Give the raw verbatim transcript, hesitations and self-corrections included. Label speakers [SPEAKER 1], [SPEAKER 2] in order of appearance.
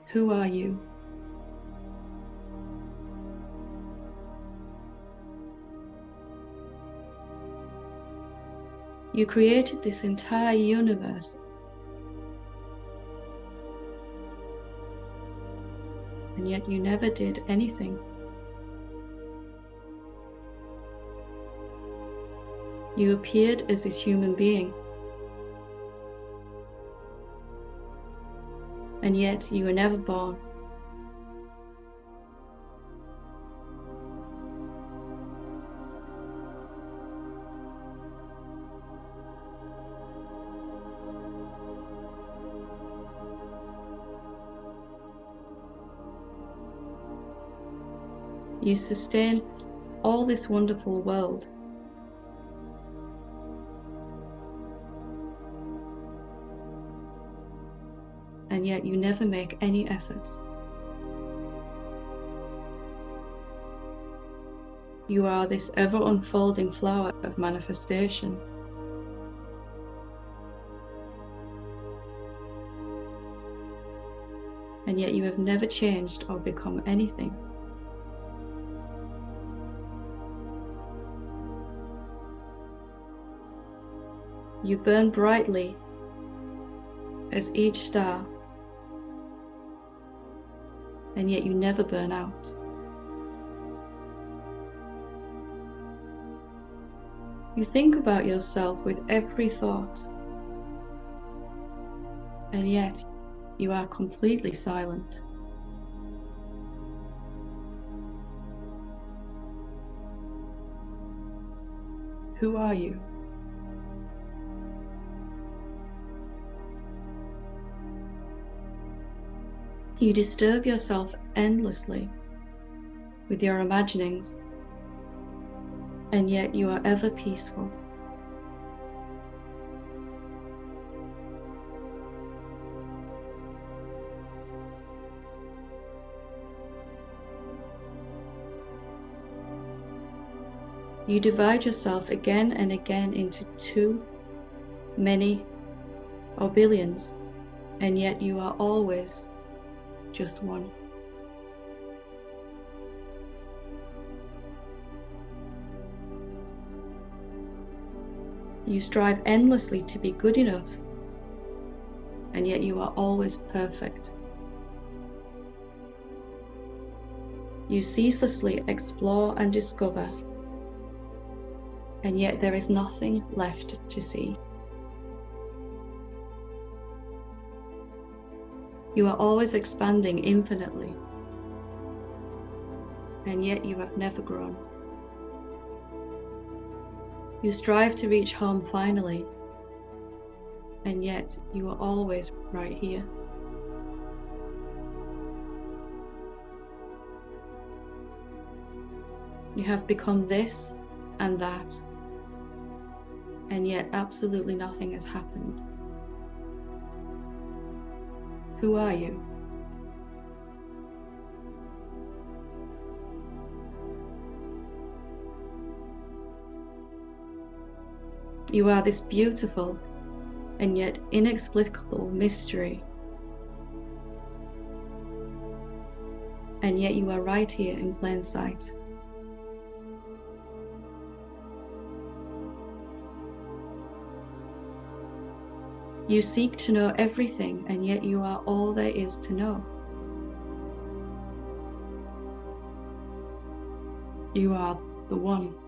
[SPEAKER 1] Who are you? You created this entire universe, and yet you never did anything. You appeared as this human being, and yet you were never born. You sustain all this wonderful world. And yet you never make any effort. You are this ever-unfolding flower of manifestation. And yet you have never changed or become anything. You burn brightly as each star, and yet you never burn out. You think about yourself with every thought, and yet you are completely silent. Who are you? You disturb yourself endlessly with your imaginings, and yet you are ever peaceful. You divide yourself again and again into two, many, or billions, and yet you are always just one. You strive endlessly to be good enough, and yet you are always perfect. You ceaselessly explore and discover, and yet there is nothing left to see. You are always expanding infinitely, and yet you have never grown. You strive to reach home finally, and yet you are always right here. You have become this and that, and yet absolutely nothing has happened. Who are you? You are this beautiful and yet inexplicable mystery. And yet you are right here in plain sight. You seek to know everything, and yet you are all there is to know. You are the one.